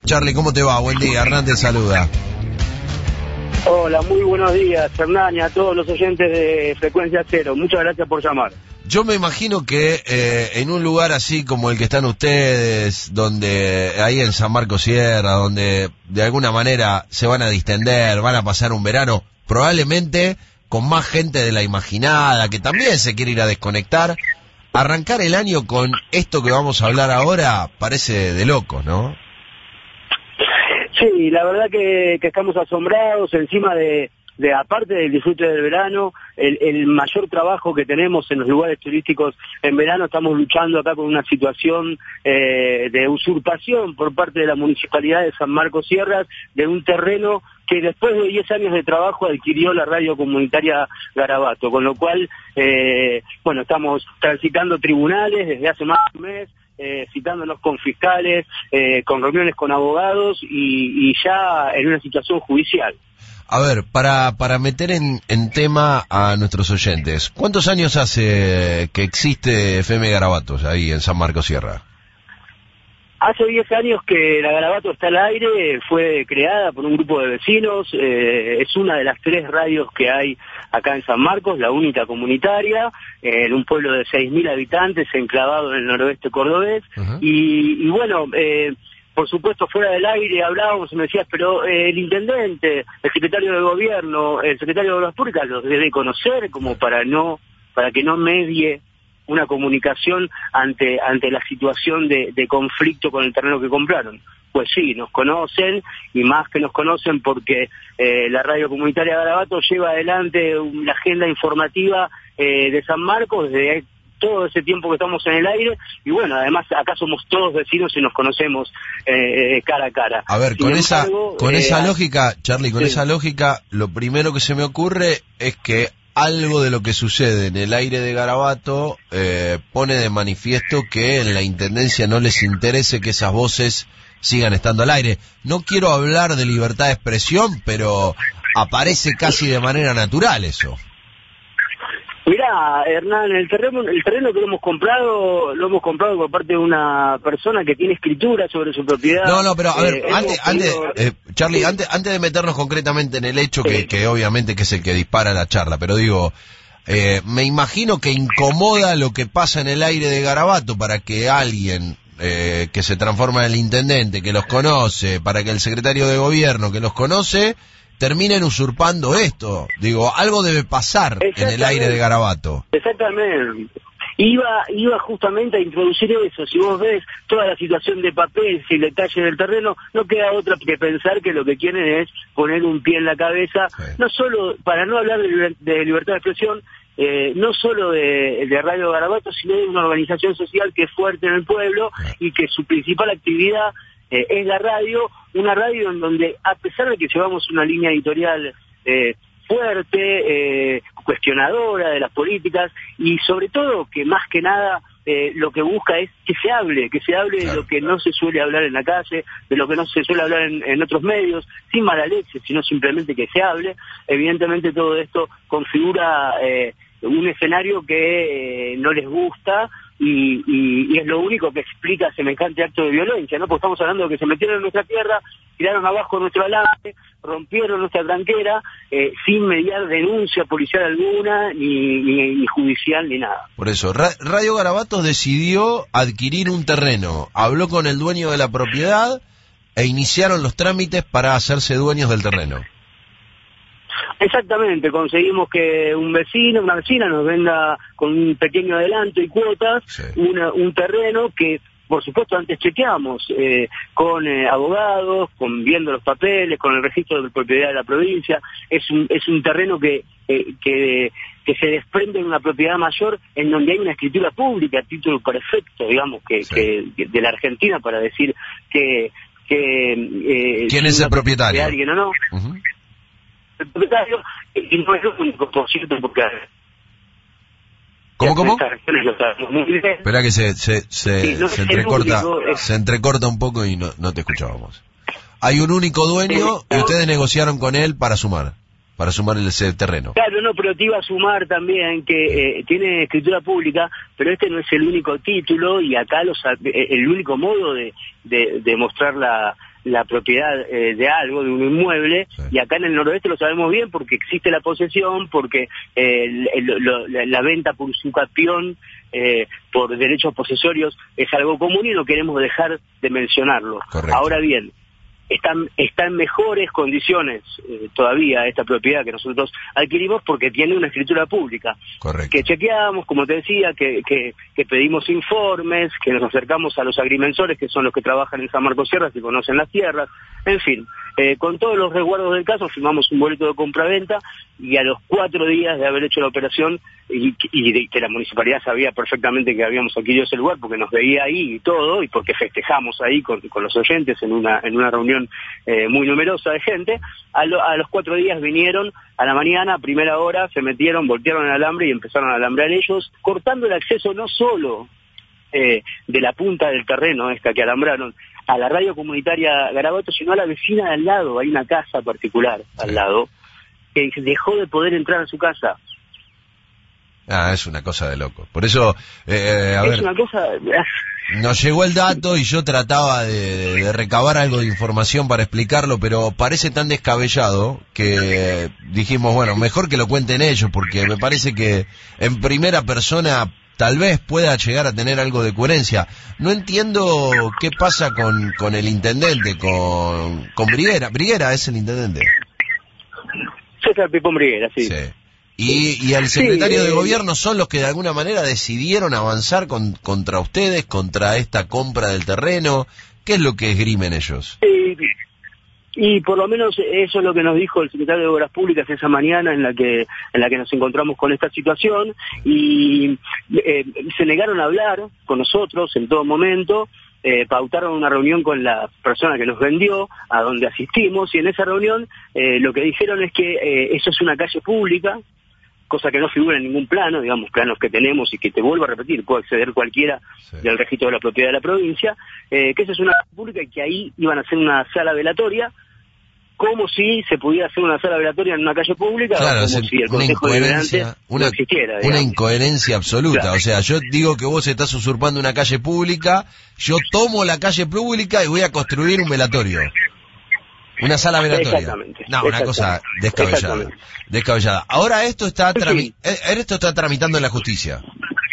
Charlie, ¿cómo te va? Buen día, Hernán te saluda. Hola, muy buenos días, Hernán, y a todos los oyentes de Frecuencia Cero. Muchas gracias por llamar. Yo me imagino que en un lugar así como el que están ustedes, donde ahí en San Marcos Sierra, donde de alguna manera se van a distender, van a pasar un verano, probablemente con más gente de la imaginada, que también se quiere ir a desconectar, arrancar el año con esto que vamos a hablar ahora parece de locos, ¿no? Sí, la verdad que estamos asombrados encima de aparte del disfrute del verano, el mayor trabajo que tenemos en los lugares turísticos en verano. Estamos luchando acá con una situación de usurpación por parte de la Municipalidad de San Marcos Sierras de un terreno que después de 10 años de trabajo adquirió la radio comunitaria Garabato, con lo cual, bueno, estamos transitando tribunales desde hace más de un mes, citándonos con fiscales, con reuniones con abogados y ya en una situación judicial. A ver, para meter en tema a nuestros oyentes, ¿cuántos años hace que existe FM Garabatos ahí en San Marcos Sierra? Hace 10 años que la Garabato está al aire, fue creada por un grupo de vecinos, es una de las 3 radios que hay acá en San Marcos, la única comunitaria, en un pueblo de 6.000 habitantes, enclavado en el noroeste cordobés, y bueno, por supuesto fuera del aire hablábamos y me decías, pero el intendente, el secretario de gobierno, el secretario de Obras Públicas los debe conocer como para que no medie una comunicación ante la situación de conflicto con el terreno que compraron. Pues sí, nos conocen, y más que nos conocen porque la radio comunitaria Garabato lleva adelante la agenda informativa de San Marcos desde todo ese tiempo que estamos en el aire, y bueno, además acá somos todos vecinos y nos conocemos cara a cara. A ver, con esa lógica, Charlie, con esa lógica, lo primero que se me ocurre es que algo de lo que sucede en el aire de Garabato pone de manifiesto que en la Intendencia no les interese que esas voces sigan estando al aire. No quiero hablar de libertad de expresión, pero aparece casi de manera natural eso. Mirá, Hernán, el terreno que lo hemos comprado por parte de una persona que tiene escritura sobre su propiedad. No, pero a ver, Charlie, antes de meternos concretamente en el hecho que obviamente que es el que dispara la charla, pero digo, me imagino que incomoda lo que pasa en el aire de Garabato para que alguien que se transforma en el intendente, que los conoce, para que el secretario de gobierno que los conoce, terminen usurpando esto. Digo, algo debe pasar en el aire de Garabato. Exactamente. Iba justamente a introducir eso. Si vos ves toda la situación de papel y el detalle del terreno, no queda otra que pensar que lo que quieren es poner un pie en la cabeza, sí. No solo, para no hablar de libertad de expresión, no solo de Radio Garabato, sino de una organización social que es fuerte en el pueblo, sí. Y que su principal actividad es la radio, una radio en donde, a pesar de que llevamos una línea editorial fuerte, cuestionadora de las políticas, y sobre todo que más que nada lo que busca es que se hable claro, de lo que no se suele hablar en la calle, de lo que no se suele hablar en otros medios, sin mala leche, sino simplemente que se hable. Evidentemente todo esto configura un escenario que no les gusta, y es lo único que explica semejante acto de violencia, ¿no? Porque estamos hablando de que se metieron en nuestra tierra, tiraron abajo nuestro alambre, rompieron nuestra tranquera, sin mediar denuncia policial alguna, ni judicial, ni nada. Por eso, Radio Garabatos decidió adquirir un terreno, habló con el dueño de la propiedad e iniciaron los trámites para hacerse dueños del terreno. Exactamente, conseguimos que una vecina nos venda con un pequeño adelanto y cuotas, sí. Un terreno que, por supuesto, antes chequeamos con abogados, viendo los papeles, con el registro de propiedad de la provincia. Es un terreno que se desprende de una propiedad mayor en donde hay una escritura pública a título perfecto, digamos, sí. que de la Argentina, para decir que ¿quién es el propietario? Alguien o no. Uh-huh. El propietario, y no es lo único, por cierto, porque... ¿Cómo? Muy bien. Espera que se entrecorta un poco y no te escuchábamos. Hay un único dueño y ustedes negociaron con él para sumar ese terreno. Claro, no, pero te iba a sumar también que tiene escritura pública, pero este no es el único título, y acá el único modo de mostrar la propiedad de algo, de un inmueble, sí. Y acá en el noroeste lo sabemos bien porque existe la posesión, porque la venta por usucapión, por derechos posesorios es algo común y no queremos dejar de mencionarlo. Correcto. Ahora bien, está en mejores condiciones todavía esta propiedad que nosotros adquirimos porque tiene una escritura pública. Correcto. Que chequeamos, como te decía, que pedimos informes, que nos acercamos a los agrimensores, que son los que trabajan en San Marcos Sierras, que conocen las tierras, en fin. Con todos los resguardos del caso firmamos un boleto de compraventa y a los 4 días de haber hecho la operación y que la municipalidad sabía perfectamente que habíamos adquirido ese lugar porque nos veía ahí y todo, y porque festejamos ahí con los oyentes en una reunión muy numerosa de gente, a los 4 días vinieron a la mañana, a primera hora, se metieron, voltearon el alambre y empezaron a alambrar ellos, cortando el acceso no solo de la punta del terreno esta que alambraron a la radio comunitaria Garabato, sino a la vecina de al lado. Hay una casa particular al lado que dejó de poder entrar a su casa. Es una cosa de loco. Por eso, es una cosa... Nos llegó el dato y yo trataba de recabar algo de información para explicarlo, pero parece tan descabellado que dijimos, bueno, mejor que lo cuenten ellos, porque me parece que en primera persona tal vez pueda llegar a tener algo de coherencia. No entiendo qué pasa con el intendente, con Briguera. Briguera es el intendente. César Pipón Briguera, sí. Y el secretario de gobierno son los que de alguna manera decidieron avanzar contra ustedes, contra esta compra del terreno. ¿Qué es lo que esgrimen ellos? Y por lo menos eso es lo que nos dijo el secretario de Obras Públicas esa mañana en la que nos encontramos con esta situación, y se negaron a hablar con nosotros en todo momento. Pautaron una reunión con la persona que nos vendió, a donde asistimos, y en esa reunión lo que dijeron es que eso es una calle pública, cosa que no figura en ningún plano, digamos, planos que tenemos y que, te vuelvo a repetir, puede acceder cualquiera del registro de la propiedad de la provincia, que esa es una calle pública y que ahí iban a hacer una sala velatoria, como si se pudiera hacer una sala velatoria en una calle pública, claro, como si el Consejo Deliberante no existiera. Digamos. Una incoherencia absoluta, claro. O sea, yo digo que vos estás usurpando una calle pública, yo tomo la calle pública y voy a construir un velatorio. Una sala velatoria. Exactamente. No, una cosa descabellada. Ahora esto está tramitando en la justicia.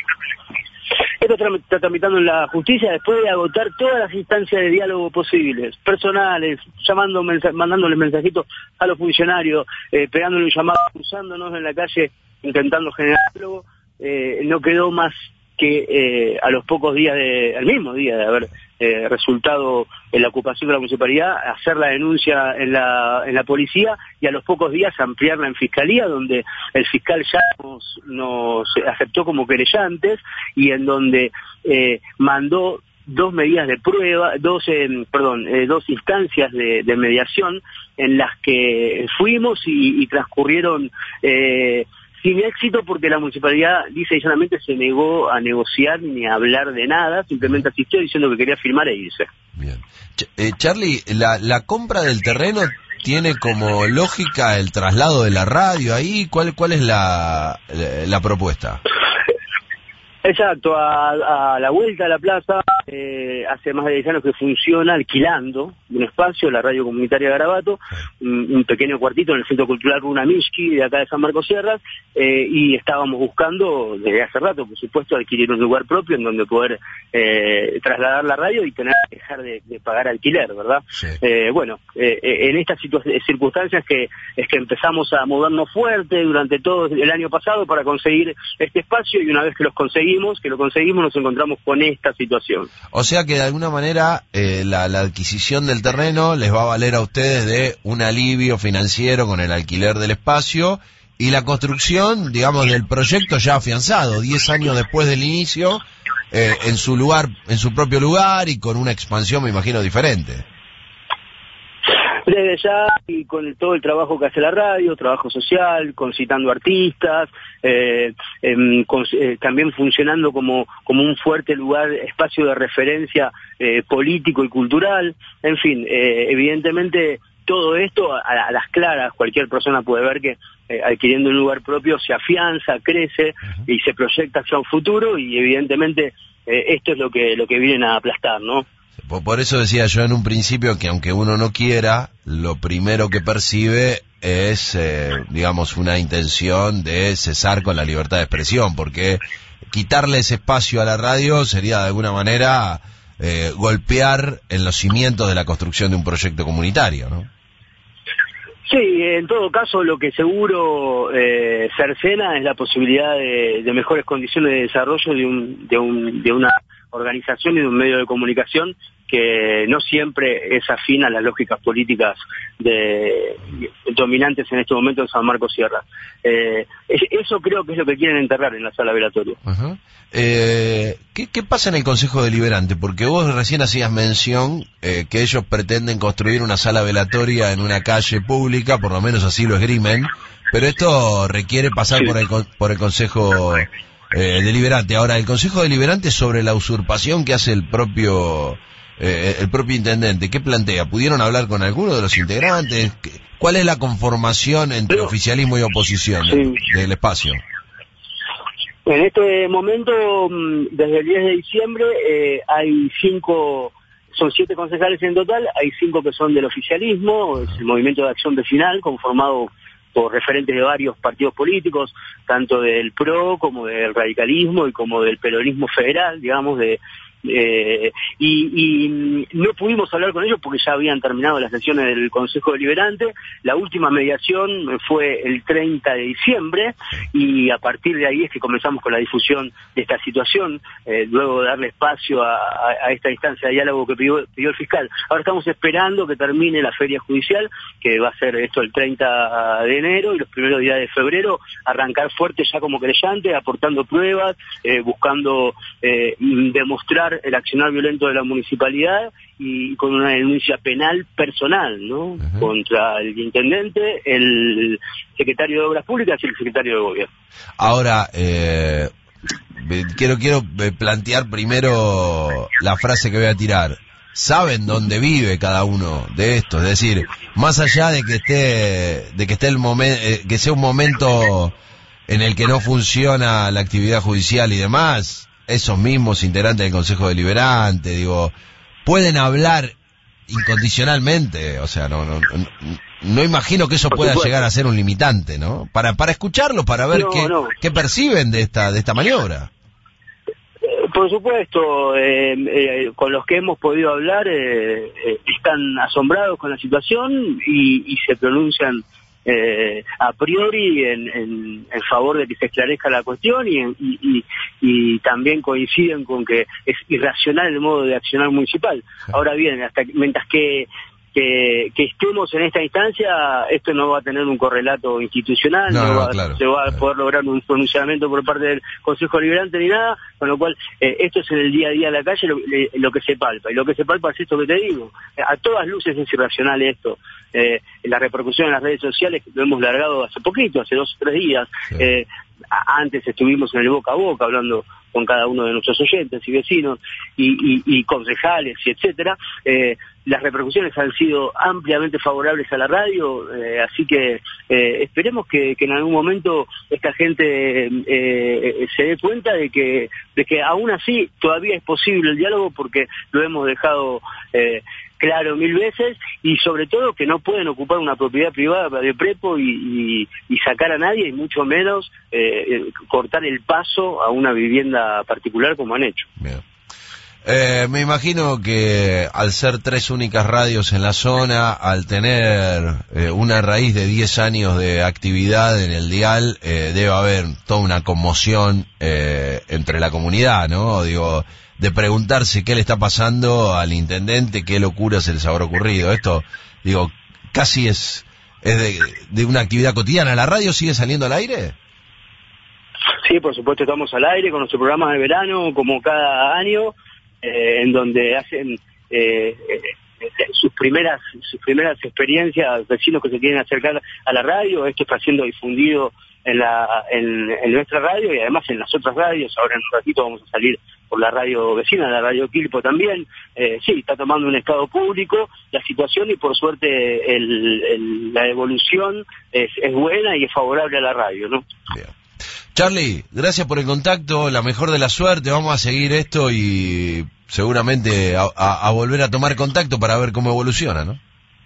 Esto está tramitando en la justicia después de agotar todas las instancias de diálogo posibles, personales, mandándoles mensajitos a los funcionarios, pegándole un llamado, cruzándonos en la calle, intentando generar diálogo. No quedó más que a los pocos días al mismo día de haber resultado en la ocupación de la municipalidad, hacer la denuncia en la policía, y a los pocos días ampliarla en fiscalía, donde el fiscal ya nos aceptó como querellantes, y en donde mandó 2 medidas de prueba, 2 instancias de mediación en las que fuimos y transcurrieron sin éxito, porque la municipalidad lisa y llanamente se negó a negociar ni a hablar de nada, simplemente asistió diciendo que quería firmar e irse. Bien. Charlie, la compra del terreno tiene como lógica el traslado de la radio ahí. ¿Cuál es la propuesta? Exacto, a la vuelta de la plaza, hace más de 10 años que funciona alquilando un espacio, la radio comunitaria Garabato, un pequeño cuartito en el Centro Cultural Runa Mishki, de acá de San Marcos Sierras, y estábamos buscando desde hace rato, por supuesto, adquirir un lugar propio en donde poder trasladar la radio y dejar de pagar alquiler, ¿verdad? Sí. En estas circunstancias es que empezamos a movernos fuerte durante todo el año pasado para conseguir este espacio, y una vez que lo conseguimos, nos encontramos con esta situación. O sea que de alguna manera la adquisición del terreno les va a valer a ustedes de un alivio financiero con el alquiler del espacio, y la construcción, digamos, del proyecto ya afianzado, 10 años después del inicio, en su propio lugar, y con una expansión, me imagino, diferente. Desde ya, y con todo el trabajo que hace la radio, trabajo social, concitando artistas, también funcionando como un fuerte lugar, espacio de referencia político y cultural, en fin, evidentemente todo esto a las claras, cualquier persona puede ver que adquiriendo un lugar propio se afianza, crece y se proyecta hacia un futuro, y evidentemente esto es lo que vienen a aplastar, ¿no? Por eso decía yo en un principio que aunque uno no quiera, lo primero que percibe es, digamos, una intención de cesar con la libertad de expresión, porque quitarle ese espacio a la radio sería de alguna manera golpear en los cimientos de la construcción de un proyecto comunitario, ¿no? Sí, en todo caso lo que seguro cercena es la posibilidad de mejores condiciones de desarrollo de una organización y de un medio de comunicación que no siempre es afín a las lógicas políticas dominantes en este momento en San Marcos Sierra. Eso creo que es lo que quieren enterrar en la sala velatoria. Uh-huh. ¿Qué pasa en el Consejo Deliberante? Porque vos recién hacías mención que ellos pretenden construir una sala velatoria en una calle pública, por lo menos así lo esgrimen, pero esto requiere pasar por el Consejo Deliberante. Ahora, el Consejo Deliberante sobre la usurpación que hace el propio intendente, ¿qué plantea? ¿Pudieron hablar con alguno de los integrantes? ¿Cuál es la conformación entre oficialismo y oposición del espacio? En este momento, desde el 10 de diciembre, hay 7 concejales en total, hay 5 que son del oficialismo, es el Movimiento de Acción Vecinal, conformado por referentes de varios partidos políticos, tanto del PRO como del radicalismo y como del peronismo federal, digamos, y no pudimos hablar con ellos porque ya habían terminado las sesiones del Consejo Deliberante. La última mediación fue el 30 de diciembre y a partir de ahí es que comenzamos con la difusión de esta situación, luego de darle espacio a esta instancia de diálogo que pidió el fiscal. Ahora estamos esperando que termine la feria judicial, que va a ser esto el 30 de enero, y los primeros días de febrero arrancar fuerte ya como creyente, aportando pruebas, buscando demostrar el accionar violento de la municipalidad y con una denuncia penal personal, ¿no? Uh-huh. Contra el intendente, el secretario de Obras Públicas y el secretario de Gobierno. Ahora, quiero plantear primero la frase que voy a tirar. ¿Saben dónde vive cada uno de estos? Es decir, más allá de que esté el momento, que sea un momento en el que no funciona la actividad judicial y demás, esos mismos integrantes del Consejo Deliberante, digo, pueden hablar incondicionalmente, o sea, no imagino que eso pueda llegar a ser un limitante, ¿no? Para escucharlo, para ver qué perciben de esta maniobra. Por supuesto, con los que hemos podido hablar están asombrados con la situación y se pronuncian a priori en favor de que se esclarezca la cuestión y también coinciden con que es irracional el modo de accionar municipal. Ahora bien, mientras que estemos en esta instancia, esto no va a tener un correlato institucional, se va a poder lograr un pronunciamiento por parte del Consejo Deliberante ni nada, con lo cual esto es en el día a día de la calle lo que se palpa, y lo que se palpa es esto que te digo. A todas luces es irracional esto. La repercusión en las redes sociales lo hemos largado hace poquito, hace 2 o 3 días. Antes estuvimos en el boca a boca hablando con cada uno de nuestros oyentes y vecinos y concejales y etcétera. Las repercusiones han sido ampliamente favorables a la radio, así que esperemos que en algún momento esta gente se dé cuenta de que aún así todavía es posible el diálogo, porque lo hemos dejado claro 1000 veces, y sobre todo que no pueden ocupar una propiedad privada de prepo y sacar a nadie, y mucho menos cortar el paso a una vivienda particular como han hecho. Bien. Me imagino que al ser 3 únicas radios en la zona, al tener una raíz de 10 años de actividad en el dial, debe haber toda una conmoción entre la comunidad, ¿no? Digo, de preguntarse qué le está pasando al intendente, qué locura se les habrá ocurrido. Esto, digo, casi es de una actividad cotidiana. ¿La radio sigue saliendo al aire? Sí, por supuesto, estamos al aire con nuestro programa de verano, como cada año, en donde hacen sus primeras experiencias, vecinos que se quieren acercar a la radio. Esto está siendo difundido en nuestra radio y además en las otras radios. Ahora en un ratito vamos a salir por la radio vecina, la radio Quilpo también. Sí, está tomando un estado público la situación, y por suerte la evolución es buena y es favorable a la radio, ¿no? Bien. Charly, gracias por el contacto, la mejor de la suerte, vamos a seguir esto y seguramente a volver a tomar contacto para ver cómo evoluciona, ¿no?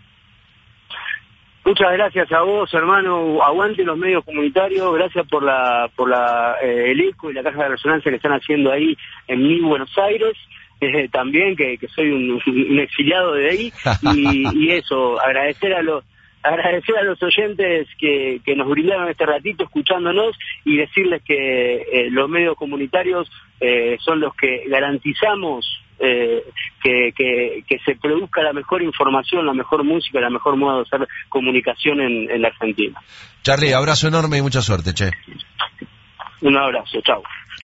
Muchas gracias a vos, hermano. Aguante los medios comunitarios. Gracias por el eco y la caja de resonancia que están haciendo ahí en mi Buenos Aires. También, que soy un exiliado de ahí. Y eso, agradecer a los oyentes que nos brindaron este ratito escuchándonos y decirles que los medios comunitarios son los que garantizamos que se produzca la mejor información, la mejor música, la mejor modo de hacer comunicación en la Argentina. Charly, abrazo enorme y mucha suerte, che. Un abrazo, chao.